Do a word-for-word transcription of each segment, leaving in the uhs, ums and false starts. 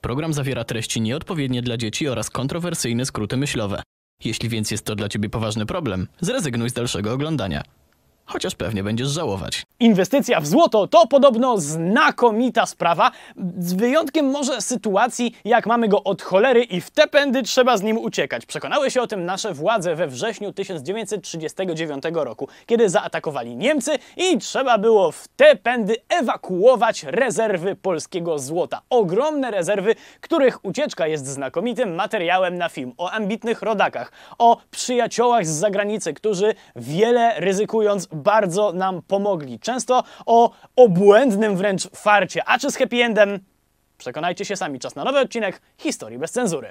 Program zawiera treści nieodpowiednie dla dzieci oraz kontrowersyjne skróty myślowe. Jeśli więc jest to dla Ciebie poważny problem, zrezygnuj z dalszego oglądania. Chociaż pewnie będziesz żałować. Inwestycja w złoto to podobno znakomita sprawa, z wyjątkiem może sytuacji, jak mamy go od cholery i w te pędy trzeba z nim uciekać. Przekonały się o tym nasze władze we wrześniu tysiąc dziewięćset trzydziestego dziewiątego roku, kiedy zaatakowali Niemcy i trzeba było w te pędy ewakuować rezerwy polskiego złota. Ogromne rezerwy, których ucieczka jest znakomitym materiałem na film. O ambitnych rodakach, o przyjaciołach z zagranicy, którzy wiele ryzykując bardzo nam pomogli. Często o obłędnym wręcz farcie. A czy z happy endem? Przekonajcie się sami. Czas na nowy odcinek Historii bez cenzury.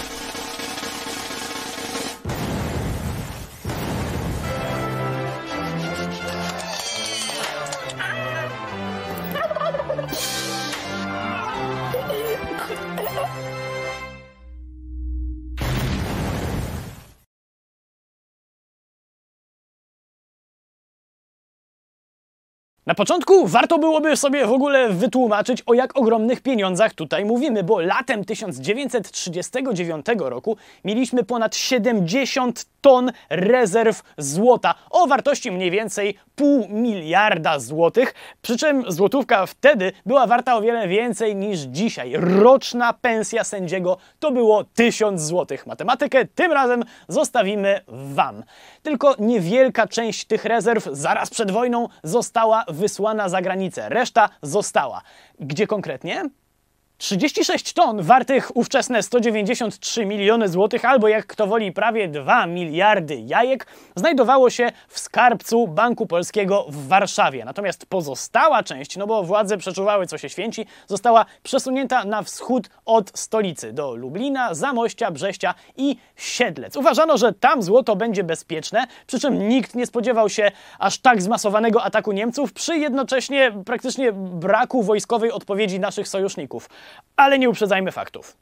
Na początku warto byłoby sobie w ogóle wytłumaczyć, o jak ogromnych pieniądzach tutaj mówimy, bo latem tysiąc dziewięćset trzydziestego dziewiątego roku mieliśmy ponad siedemdziesiąt ton rezerw złota o wartości mniej więcej pół miliarda złotych, przy czym złotówka wtedy była warta o wiele więcej niż dzisiaj. Roczna pensja sędziego to było tysiąc złotych. Matematykę tym razem zostawimy Wam. Tylko niewielka część tych rezerw zaraz przed wojną została wysłana za granicę. Reszta została. Gdzie konkretnie? trzydzieści sześć ton wartych ówczesne sto dziewięćdziesiąt trzy miliony złotych, albo jak kto woli prawie dwa miliardy jajek, znajdowało się w skarbcu Banku Polskiego w Warszawie. Natomiast pozostała część, no bo władze przeczuwały, co się święci, została przesunięta na wschód od stolicy, do Lublina, Zamościa, Brześcia i Siedlec. Uważano, że tam złoto będzie bezpieczne, przy czym nikt nie spodziewał się aż tak zmasowanego ataku Niemców przy jednocześnie praktycznie braku wojskowej odpowiedzi naszych sojuszników. Ale nie uprzedzajmy faktów.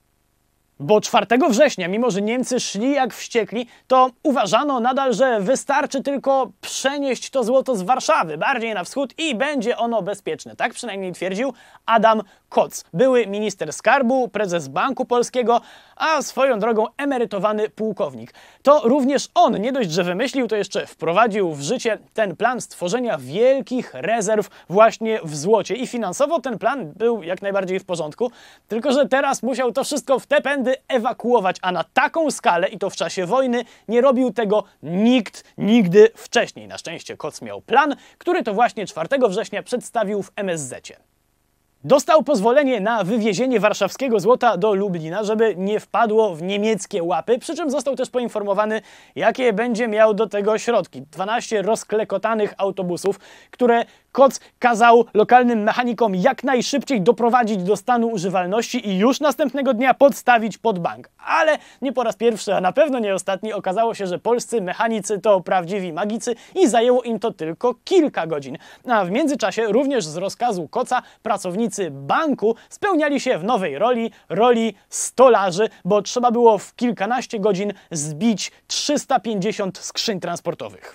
Bo czwartego września, mimo że Niemcy szli jak wściekli, to uważano nadal, że wystarczy tylko przenieść to złoto z Warszawy bardziej na wschód i będzie ono bezpieczne. Tak przynajmniej twierdził Adam Koc, były minister skarbu, prezes Banku Polskiego, a swoją drogą emerytowany pułkownik. To również on, nie dość, że wymyślił, to jeszcze wprowadził w życie ten plan stworzenia wielkich rezerw właśnie w złocie. I finansowo ten plan był jak najbardziej w porządku, tylko że teraz musiał to wszystko w te pędy ewakuować, a na taką skalę i to w czasie wojny nie robił tego nikt nigdy wcześniej. Na szczęście Koc miał plan, który to właśnie czwartego września przedstawił w M S Z-cie. Dostał pozwolenie na wywiezienie warszawskiego złota do Lublina, żeby nie wpadło w niemieckie łapy, przy czym został też poinformowany, jakie będzie miał do tego środki. dwanaście rozklekotanych autobusów, które Koc kazał lokalnym mechanikom jak najszybciej doprowadzić do stanu używalności i już następnego dnia podstawić pod bank. Ale nie po raz pierwszy, a na pewno nie ostatni, okazało się, że polscy mechanicy to prawdziwi magicy i zajęło im to tylko kilka godzin. A w międzyczasie również z rozkazu Koca pracownicy banku spełniali się w nowej roli, roli stolarzy, bo trzeba było w kilkanaście godzin zbić trzysta pięćdziesiąt skrzyń transportowych.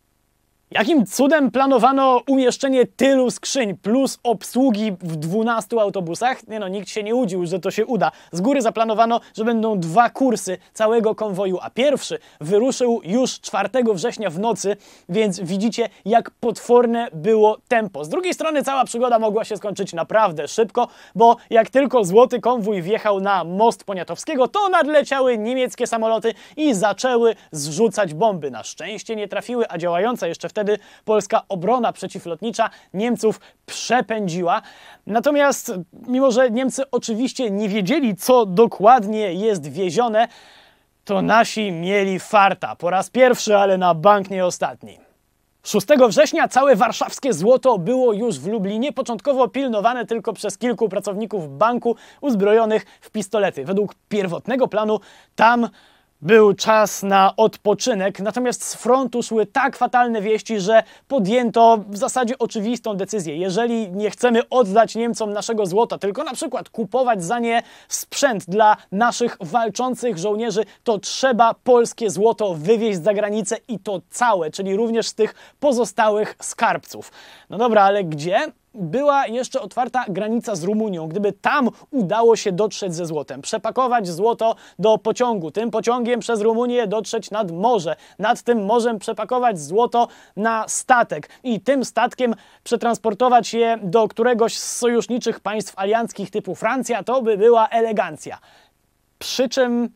Jakim cudem planowano umieszczenie tylu skrzyń plus obsługi w dwunastu autobusach? Nie no, nikt się nie łudził, że to się uda. Z góry zaplanowano, że będą dwa kursy całego konwoju, a pierwszy wyruszył już czwartego września w nocy, więc widzicie, jak potworne było tempo. Z drugiej strony cała przygoda mogła się skończyć naprawdę szybko, bo jak tylko złoty konwój wjechał na most Poniatowskiego, to nadleciały niemieckie samoloty i zaczęły zrzucać bomby. Na szczęście nie trafiły, a działająca jeszcze wtedy polska obrona przeciwlotnicza Niemców przepędziła. Natomiast mimo że Niemcy oczywiście nie wiedzieli, co dokładnie jest wiezione, to nasi mieli farta. Po raz pierwszy, ale na bank nie ostatni. szóstego września całe warszawskie złoto było już w Lublinie, początkowo pilnowane tylko przez kilku pracowników banku uzbrojonych w pistolety. Według pierwotnego planu tam był czas na odpoczynek, natomiast z frontu szły tak fatalne wieści, że podjęto w zasadzie oczywistą decyzję. Jeżeli nie chcemy oddać Niemcom naszego złota, tylko na przykład kupować za nie sprzęt dla naszych walczących żołnierzy, to trzeba polskie złoto wywieźć za granicę i to całe, czyli również z tych pozostałych skarbców. No dobra, ale gdzie? była jeszcze otwarta granica z Rumunią. Gdyby tam udało się dotrzeć ze złotem, przepakować złoto do pociągu, tym pociągiem przez Rumunię dotrzeć nad morze, nad tym morzem przepakować złoto na statek i tym statkiem przetransportować je do któregoś z sojuszniczych państw alianckich typu Francja, to by była elegancja. Przy czym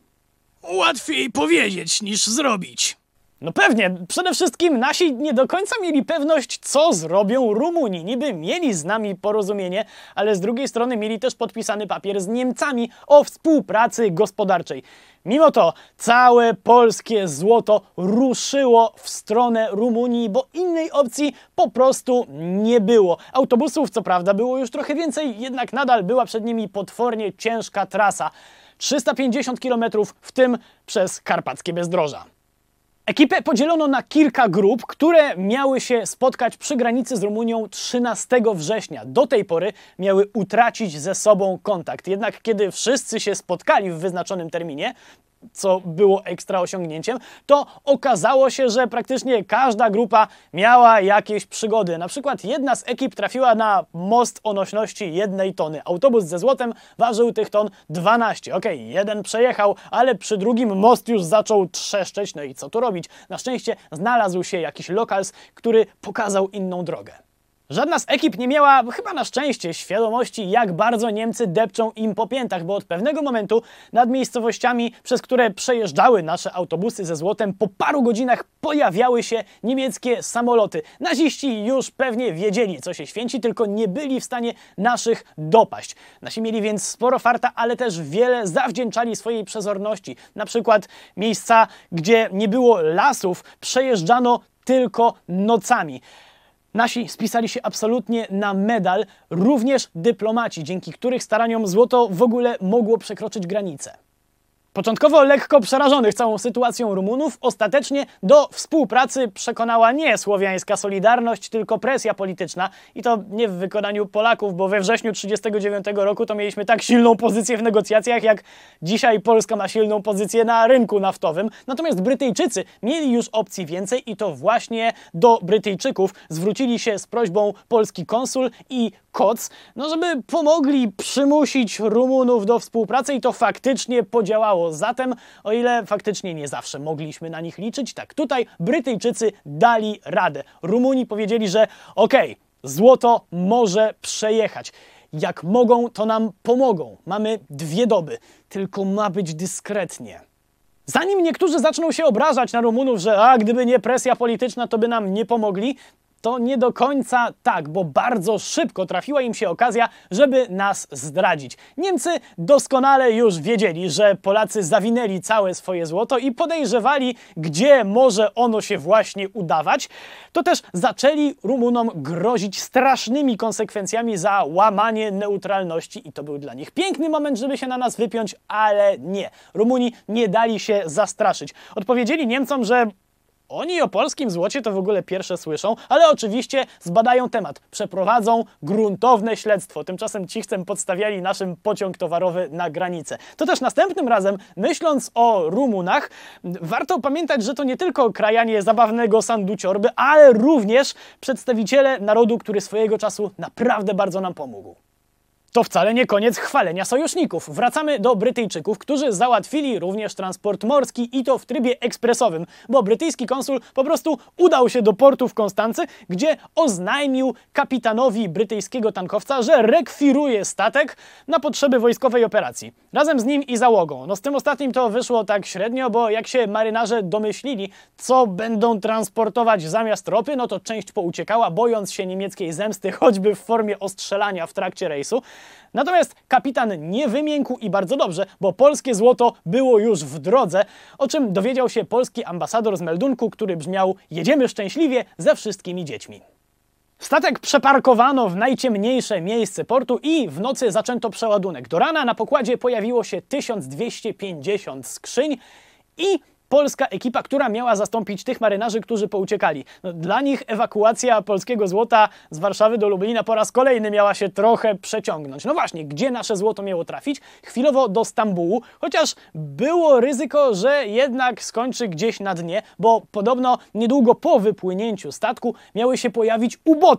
Łatwiej powiedzieć niż zrobić. no pewnie, przede wszystkim nasi nie do końca mieli pewność, co zrobią Rumuni. Niby mieli z nami porozumienie, ale z drugiej strony mieli też podpisany papier z Niemcami o współpracy gospodarczej. Mimo to całe polskie złoto ruszyło w stronę Rumunii, bo innej opcji po prostu nie było. Autobusów co prawda było już trochę więcej, jednak nadal była przed nimi potwornie ciężka trasa. trzysta pięćdziesiąt kilometrów, w tym przez karpackie bezdroża. Ekipę podzielono na kilka grup, które miały się spotkać przy granicy z Rumunią trzynastego września. Do tej pory miały utracić ze sobą kontakt. Jednak kiedy wszyscy się spotkali w wyznaczonym terminie, co było ekstra osiągnięciem, to okazało się, że praktycznie każda grupa miała jakieś przygody. Na przykład jedna z ekip trafiła na most o nośności jednej tony. Autobus ze złotem ważył tych ton dwanaście. Okej, jeden przejechał, ale przy drugim most już zaczął trzeszczeć. No i co tu robić? Na szczęście znalazł się jakiś lokals, który pokazał inną drogę. Żadna z ekip nie miała, chyba na szczęście, świadomości, jak bardzo Niemcy depczą im po piętach, bo od pewnego momentu nad miejscowościami, przez które przejeżdżały nasze autobusy ze złotem, po paru godzinach pojawiały się niemieckie samoloty. Naziści już pewnie wiedzieli, co się święci, tylko nie byli w stanie naszych dopaść. Nasi mieli więc sporo farta, ale też wiele zawdzięczali swojej przezorności. Na przykład miejsca, gdzie nie było lasów, przejeżdżano tylko nocami. Nasi spisali się absolutnie na medal, również dyplomaci, dzięki których staraniom złoto w ogóle mogło przekroczyć granicę. Początkowo lekko przerażonych całą sytuacją Rumunów, ostatecznie do współpracy przekonała nie słowiańska solidarność, tylko presja polityczna. I to nie w wykonaniu Polaków, bo we wrześniu tysiąc dziewięćset trzydziestego dziewiątego roku to mieliśmy tak silną pozycję w negocjacjach, jak dzisiaj Polska ma silną pozycję na rynku naftowym. Natomiast Brytyjczycy mieli już opcji więcej i to właśnie do Brytyjczyków zwrócili się z prośbą polski konsul i Koc, no żeby pomogli przymusić Rumunów do współpracy i to faktycznie podziałało. Zatem, o ile faktycznie nie zawsze mogliśmy na nich liczyć, tak tutaj Brytyjczycy dali radę. Rumuni powiedzieli, że okej, złoto może przejechać. Jak mogą, to nam pomogą. Mamy dwie doby, tylko ma być dyskretnie. Zanim niektórzy zaczną się obrażać na Rumunów, że a gdyby nie presja polityczna, to by nam nie pomogli, to nie do końca tak, bo bardzo szybko trafiła im się okazja, żeby nas zdradzić. Niemcy doskonale już wiedzieli, że Polacy zawinęli całe swoje złoto i podejrzewali, gdzie może ono się właśnie udawać. To też zaczęli Rumunom grozić strasznymi konsekwencjami za łamanie neutralności i to był dla nich piękny moment, żeby się na nas wypiąć, ale nie. Rumuni nie dali się zastraszyć. Odpowiedzieli Niemcom, że oni o polskim złocie to w ogóle pierwsze słyszą, ale oczywiście zbadają temat, przeprowadzą gruntowne śledztwo. Tymczasem ci chcą podstawiali naszym pociąg towarowy na granicę. To też następnym razem, myśląc o Rumunach, warto pamiętać, że to nie tylko krajanie zabawnego sandu ciorby, ale również przedstawiciele narodu, który swojego czasu naprawdę bardzo nam pomógł. To wcale nie koniec chwalenia sojuszników. Wracamy do Brytyjczyków, którzy załatwili również transport morski i to w trybie ekspresowym, bo brytyjski konsul po prostu udał się do portu w Konstancy, gdzie oznajmił kapitanowi brytyjskiego tankowca, że rekwiruje statek na potrzeby wojskowej operacji. Razem z nim i załogą. No z tym ostatnim to wyszło tak średnio, bo jak się marynarze domyślili, co będą transportować zamiast ropy, no to część pouciekała, bojąc się niemieckiej zemsty, choćby w formie ostrzelania w trakcie rejsu. Natomiast kapitan nie wymiękł i bardzo dobrze, bo polskie złoto było już w drodze, o czym dowiedział się polski ambasador z meldunku, który brzmiał: jedziemy szczęśliwie ze wszystkimi dziećmi. Statek przeparkowano w najciemniejsze miejsce portu i w nocy zaczęto przeładunek. Do rana na pokładzie pojawiło się tysiąc dwieście pięćdziesiąt skrzyń i polska ekipa, która miała zastąpić tych marynarzy, którzy pouciekali. No, dla nich ewakuacja polskiego złota z Warszawy do Lublina po raz kolejny miała się trochę przeciągnąć. No właśnie, gdzie nasze złoto miało trafić? Chwilowo do Stambułu, chociaż było ryzyko, że jednak skończy gdzieś na dnie, bo podobno niedługo po wypłynięciu statku miały się pojawić uboty,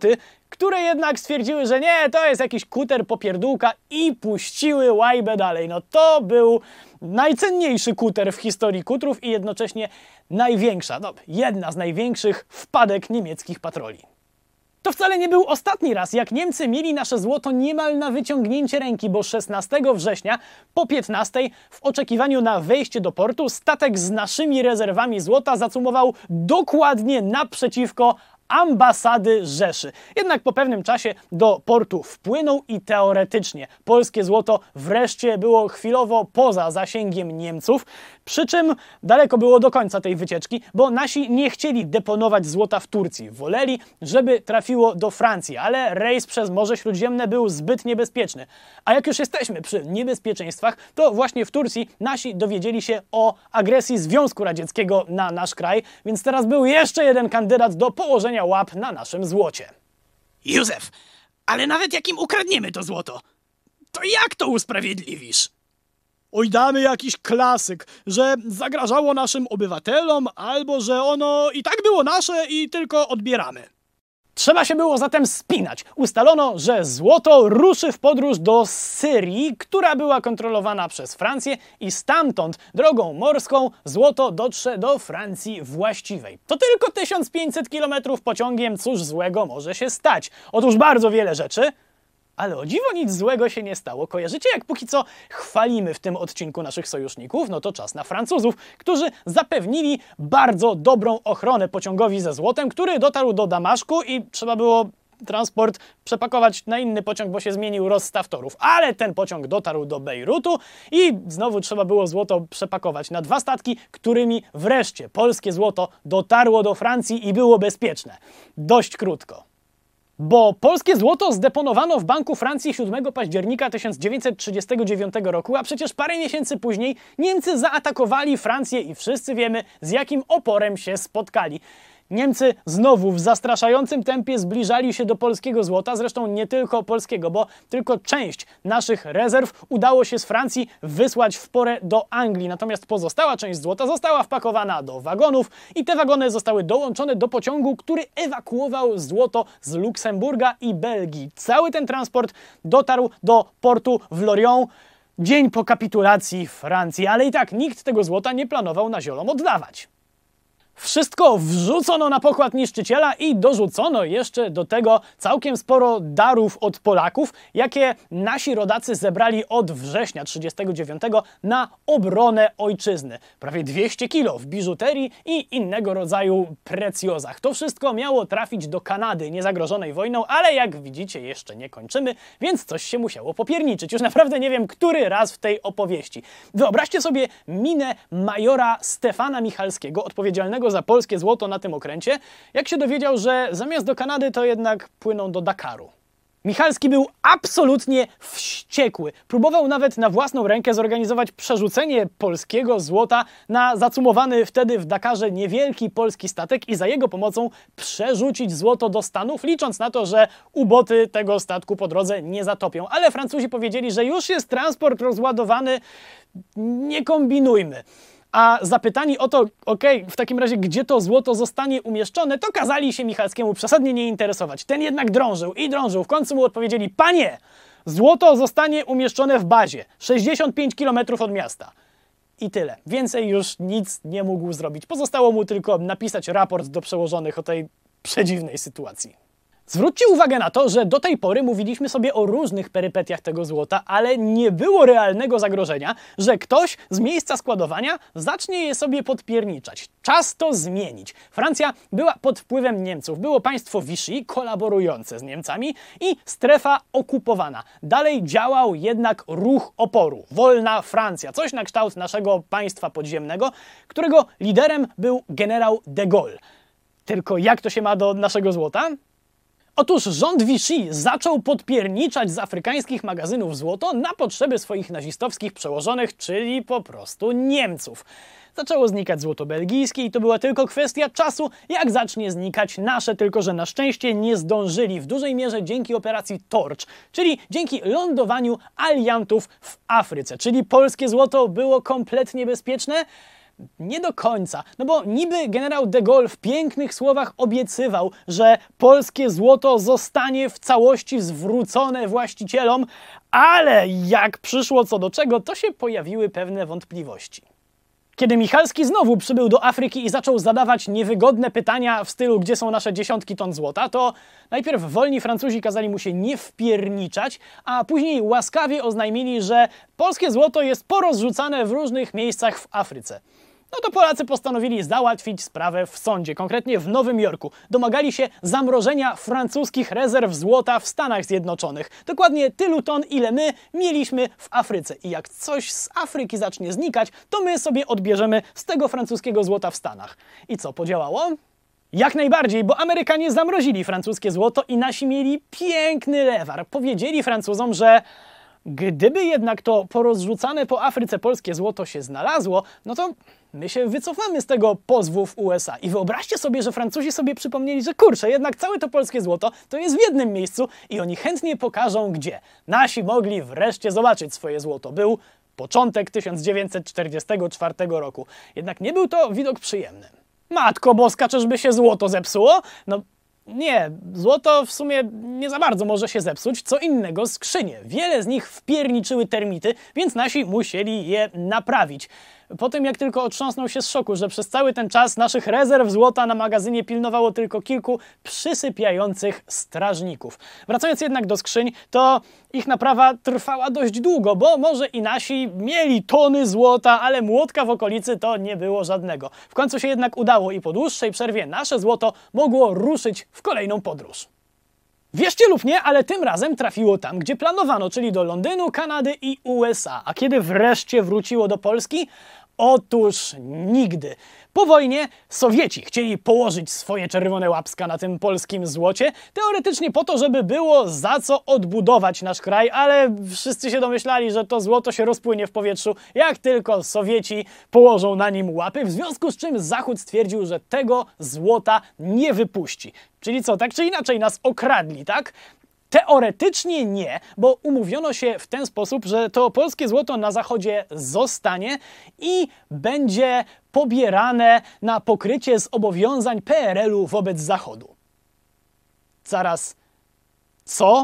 które jednak stwierdziły, że nie, to jest jakiś kuter popierdółka i puściły łajbę dalej. No to był najcenniejszy kuter w historii kutrów i jednocześnie największa, no jedna z największych wpadek niemieckich patroli. To wcale nie był ostatni raz, jak Niemcy mieli nasze złoto niemal na wyciągnięcie ręki, bo szesnastego września po piętnastej w oczekiwaniu na wejście do portu statek z naszymi rezerwami złota zacumował dokładnie naprzeciwko ambasady Rzeszy. Jednak po pewnym czasie do portu wpłynął i teoretycznie polskie złoto wreszcie było chwilowo poza zasięgiem Niemców, przy czym daleko było do końca tej wycieczki, bo nasi nie chcieli deponować złota w Turcji. Woleli, żeby trafiło do Francji, ale rejs przez Morze Śródziemne był zbyt niebezpieczny. A jak już jesteśmy przy niebezpieczeństwach, to właśnie w Turcji nasi dowiedzieli się o agresji Związku Radzieckiego na nasz kraj, więc teraz był jeszcze jeden kandydat do położenia łap na naszym złocie. Józef, ale nawet jak im ukradniemy to złoto, to jak to usprawiedliwisz? Oj, damy jakiś klasyk, że zagrażało naszym obywatelom, albo że ono i tak było nasze i tylko odbieramy. Trzeba się było zatem spinać. Ustalono, że złoto ruszy w podróż do Syrii, która była kontrolowana przez Francję i stamtąd drogą morską złoto dotrze do Francji właściwej. To tylko tysiąc pięćset kilometrów pociągiem, cóż złego może się stać? Otóż bardzo wiele rzeczy, ale o dziwo nic złego się nie stało. Kojarzycie, jak póki co chwalimy w tym odcinku naszych sojuszników? No to czas na Francuzów, którzy zapewnili bardzo dobrą ochronę pociągowi ze złotem, który dotarł do Damaszku i trzeba było transport przepakować na inny pociąg, bo się zmienił rozstaw torów. Ale ten pociąg dotarł do Bejrutu i znowu trzeba było złoto przepakować na dwa statki, którymi wreszcie polskie złoto dotarło do Francji i było bezpieczne. Dość krótko. Bo polskie złoto zdeponowano w Banku Francji siódmego października tysiąc dziewięćset trzydziestego dziewiątego roku, a przecież parę miesięcy później Niemcy zaatakowali Francję i wszyscy wiemy, z jakim oporem się spotkali. Niemcy znowu w zastraszającym tempie zbliżali się do polskiego złota, zresztą nie tylko polskiego, bo tylko część naszych rezerw udało się z Francji wysłać w porę do Anglii, natomiast pozostała część złota została wpakowana do wagonów i te wagony zostały dołączone do pociągu, który ewakuował złoto z Luksemburga i Belgii. Cały ten transport dotarł do portu w Lorient dzień po kapitulacji Francji, ale i tak nikt tego złota nie planował na ziolom oddawać. Wszystko wrzucono na pokład niszczyciela i dorzucono jeszcze do tego całkiem sporo darów od Polaków, jakie nasi rodacy zebrali od września trzydziestego dziewiątego na obronę ojczyzny. Prawie dwieście kilo w biżuterii i innego rodzaju precjozach. To wszystko miało trafić do Kanady, niezagrożonej wojną, ale jak widzicie jeszcze nie kończymy, więc coś się musiało popierniczyć. Już naprawdę nie wiem, który raz w tej opowieści. Wyobraźcie sobie minę majora Stefana Michalskiego, odpowiedzialnego za polskie złoto na tym okręcie, jak się dowiedział, że zamiast do Kanady to jednak płyną do Dakaru. Michalski był absolutnie wściekły. Próbował nawet na własną rękę zorganizować przerzucenie polskiego złota na zacumowany wtedy w Dakarze niewielki polski statek i za jego pomocą przerzucić złoto do Stanów, licząc na to, że uboty tego statku po drodze nie zatopią. Ale Francuzi powiedzieli, że już jest transport rozładowany, nie kombinujmy. A zapytani o to, okej, w takim razie gdzie to złoto zostanie umieszczone, to kazali się Michalskiemu przesadnie nie interesować. Ten jednak drążył i drążył. W końcu mu odpowiedzieli: panie, złoto zostanie umieszczone w bazie, sześćdziesiąt pięć kilometrów od miasta. I tyle. Więcej już nic nie mógł zrobić. Pozostało mu tylko napisać raport do przełożonych o tej przedziwnej sytuacji. Zwróćcie uwagę na to, że do tej pory mówiliśmy sobie o różnych perypetiach tego złota, ale nie było realnego zagrożenia, że ktoś z miejsca składowania zacznie je sobie podpierniczać. Czas to zmienić. Francja była pod wpływem Niemców. Było państwo Vichy kolaborujące z Niemcami i strefa okupowana. Dalej działał jednak ruch oporu. Wolna Francja. Coś na kształt naszego państwa podziemnego, którego liderem był generał de Gaulle. Tylko jak to się ma do naszego złota? Otóż rząd Vichy zaczął podpierniczać z afrykańskich magazynów złoto na potrzeby swoich nazistowskich przełożonych, czyli po prostu Niemców. Zaczęło znikać złoto belgijskie i to była tylko kwestia czasu, jak zacznie znikać nasze, tylko że na szczęście nie zdążyli w dużej mierze dzięki operacji Torch, czyli dzięki lądowaniu aliantów w Afryce. Czyli polskie złoto było kompletnie bezpieczne? Nie do końca, no bo niby generał de Gaulle w pięknych słowach obiecywał, że polskie złoto zostanie w całości zwrócone właścicielom, ale jak przyszło co do czego, to się pojawiły pewne wątpliwości. Kiedy Michalski znowu przybył do Afryki i zaczął zadawać niewygodne pytania w stylu gdzie są nasze dziesiątki ton złota, to najpierw wolni Francuzi kazali mu się nie wpierniczać, a później łaskawie oznajmili, że polskie złoto jest porozrzucane w różnych miejscach w Afryce. No to Polacy postanowili załatwić sprawę w sądzie, konkretnie w Nowym Jorku. Domagali się zamrożenia francuskich rezerw złota w Stanach Zjednoczonych. Dokładnie tylu ton, ile my mieliśmy w Afryce. I jak coś z Afryki zacznie znikać, to my sobie odbierzemy z tego francuskiego złota w Stanach. I co, podziałało? Jak najbardziej, bo Amerykanie zamrozili francuskie złoto i nasi mieli piękny lewar. Powiedzieli Francuzom, że gdyby jednak to porozrzucane po Afryce polskie złoto się znalazło, no to my się wycofamy z tego pozwu w U S A. I wyobraźcie sobie, że Francuzi sobie przypomnieli, że kurczę, jednak całe to polskie złoto to jest w jednym miejscu i oni chętnie pokażą gdzie. Nasi mogli wreszcie zobaczyć swoje złoto. Był początek tysiąc dziewięćset czterdziestego czwartego roku. Jednak nie był to widok przyjemny. Matko boska, czyżby się złoto zepsuło? No nie, złoto w sumie nie za bardzo może się zepsuć, co innego skrzynie. Wiele z nich wpierniczyły termity, więc nasi musieli je naprawić. Po tym jak tylko otrząsnął się z szoku, że przez cały ten czas naszych rezerw złota na magazynie pilnowało tylko kilku przysypiających strażników. Wracając jednak do skrzyń, to ich naprawa trwała dość długo, bo może i nasi mieli tony złota, ale młotka w okolicy to nie było żadnego. W końcu się jednak udało i po dłuższej przerwie nasze złoto mogło ruszyć w kolejną podróż. Wierzcie lub nie, ale tym razem trafiło tam, gdzie planowano, czyli do Londynu, Kanady i U S A. A kiedy wreszcie wróciło do Polski? Otóż nigdy. Po wojnie Sowieci chcieli położyć swoje czerwone łapska na tym polskim złocie, teoretycznie po to, żeby było za co odbudować nasz kraj, ale wszyscy się domyślali, że to złoto się rozpłynie w powietrzu, jak tylko Sowieci położą na nim łapy, w związku z czym Zachód stwierdził, że tego złota nie wypuści. Czyli co, tak czy inaczej nas okradli, tak? Teoretycznie nie, bo umówiono się w ten sposób, że to polskie złoto na Zachodzie zostanie i będzie pobierane na pokrycie zobowiązań P R L u wobec Zachodu. Zaraz, co?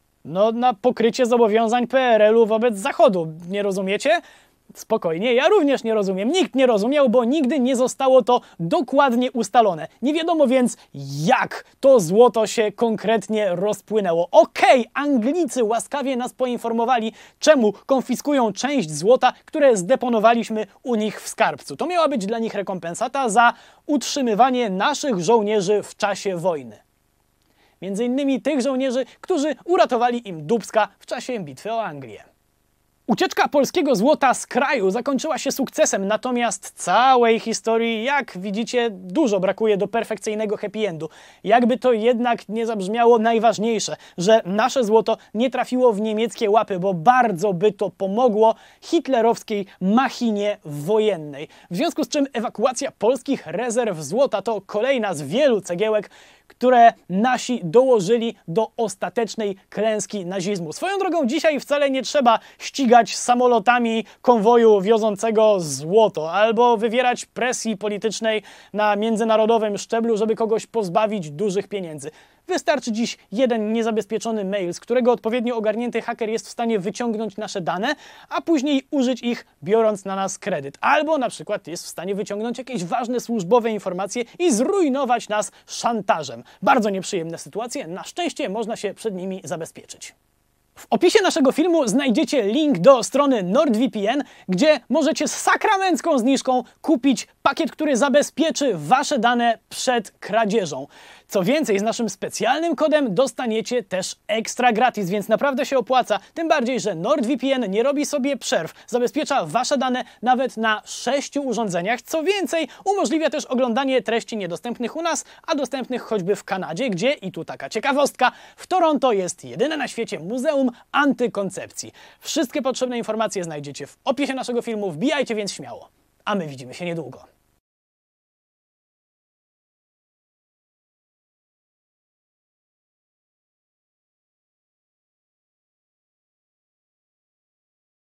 No na pokrycie zobowiązań P R L u wobec Zachodu, nie rozumiecie? Spokojnie, ja również nie rozumiem. Nikt nie rozumiał, bo nigdy nie zostało to dokładnie ustalone. Nie wiadomo więc, jak to złoto się konkretnie rozpłynęło. Okej, Anglicy łaskawie nas poinformowali, czemu konfiskują część złota, które zdeponowaliśmy u nich w skarbcu. To miała być dla nich rekompensata za utrzymywanie naszych żołnierzy w czasie wojny. Między innymi tych żołnierzy, którzy uratowali im Dubska w czasie bitwy o Anglię. Ucieczka polskiego złota z kraju zakończyła się sukcesem, natomiast całej historii, jak widzicie, dużo brakuje do perfekcyjnego happy endu. Jakby to jednak nie zabrzmiało, najważniejsze, że nasze złoto nie trafiło w niemieckie łapy, bo bardzo by to pomogło hitlerowskiej machinie wojennej. W związku z czym ewakuacja polskich rezerw złota to kolejna z wielu cegiełek, które nasi dołożyli do ostatecznej klęski nazizmu. Swoją drogą dzisiaj wcale nie trzeba ścigać samolotami konwoju wiozącego złoto albo wywierać presji politycznej na międzynarodowym szczeblu, żeby kogoś pozbawić dużych pieniędzy. Wystarczy dziś jeden niezabezpieczony mail, z którego odpowiednio ogarnięty haker jest w stanie wyciągnąć nasze dane, a później użyć ich, biorąc na nas kredyt. Albo na przykład jest w stanie wyciągnąć jakieś ważne służbowe informacje i zrujnować nas szantażem. Bardzo nieprzyjemne sytuacje, na szczęście można się przed nimi zabezpieczyć. W opisie naszego filmu znajdziecie link do strony NordVPN, gdzie możecie z sakramencką zniżką kupić pakiet, który zabezpieczy wasze dane przed kradzieżą. Co więcej, z naszym specjalnym kodem dostaniecie też ekstra gratis, więc naprawdę się opłaca. Tym bardziej, że NordVPN nie robi sobie przerw. Zabezpiecza wasze dane nawet na sześciu urządzeniach. Co więcej, umożliwia też oglądanie treści niedostępnych u nas, a dostępnych choćby w Kanadzie, gdzie, i tu taka ciekawostka, w Toronto jest jedyne na świecie muzeum antykoncepcji. Wszystkie potrzebne informacje znajdziecie w opisie naszego filmu, wbijajcie więc śmiało. A my widzimy się niedługo.